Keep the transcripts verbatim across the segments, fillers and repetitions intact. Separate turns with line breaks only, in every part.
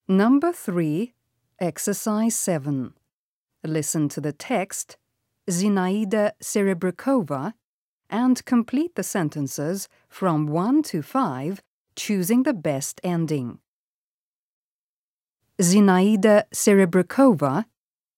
Number three, Exercise seven. Listen to the text, Zinaida Serebrikova, and complete the sentences from one to five, choosing the best ending. Zinaida Serebrikova.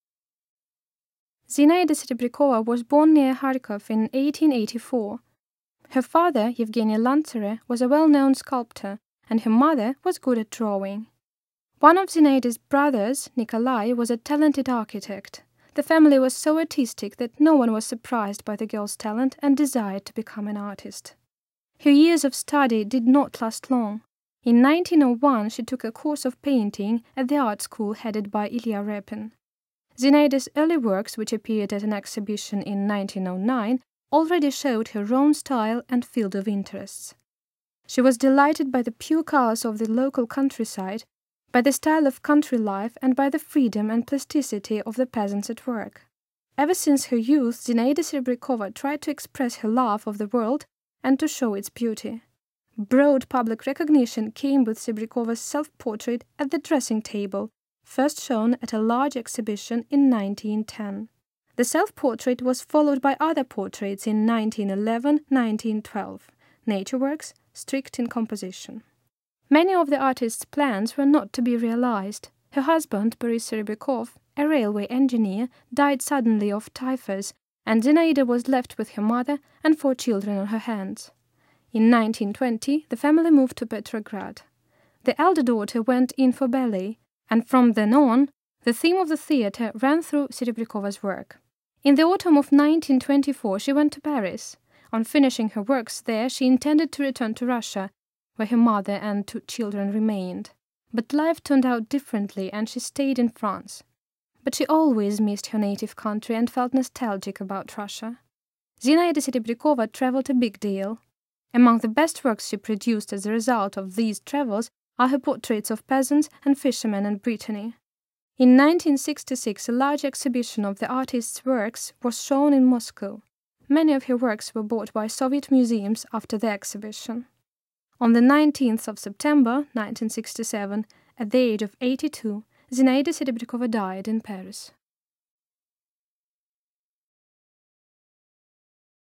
Zinaida Serebrikova was born near Kharkov in eighteen eighty-four. Her father, Yevgeny Lantsere, was a well-known sculptor, and her mother was good at drawing. One of Zinaida's brothers, Nikolai, was a talented architect. The family was so artistic that no one was surprised by the girl's talent and desired to become an artist. Her years of study did not last long. In nineteen oh one, she took a course of painting at the art school headed by Ilya Repin. Zinaida's early works, which appeared at an exhibition in nineteen oh nine, already showed her own style and field of interests. She was delighted by the pure colors of the local countryside, by the style of country life, and by the freedom and plasticity of the peasants at work. Ever since her youth, Zinaida Serebrikova tried to express her love of the world and to show its beauty. Broad public recognition came with Serebrikova's self-portrait at the dressing table, first shown at a large exhibition in nineteen ten. The self-portrait was followed by other portraits in nineteen eleven to nineteen twelve, nature works, strict in composition. Many of the artist's plans were not to be realized. Her husband, Boris Serebrikov, a railway engineer, died suddenly of typhus, and Zinaida was left with her mother and four children on her hands. In nineteen twenty, the family moved to Petrograd. The elder daughter went in for ballet, and from then on, the theme of the theatre ran through Serebrikova's work. In the autumn of nineteen twenty-four, she went to Paris. On finishing her works there, she intended to return to Russia, where her mother and two children remained. But life turned out differently, and she stayed in France. But she always missed her native country and felt nostalgic about Russia. Zinaida Serebrikova traveled a big deal. Among the best works she produced as a result of these travels are her portraits of peasants and fishermen in Brittany. In nineteen sixty-six, a large exhibition of the artist's works was shown in Moscow. Many of her works were bought by Soviet museums after the exhibition. On the nineteenth of September nineteen sixty-seven, at the age of eighty-two, Zinaida Serebrikova died in Paris.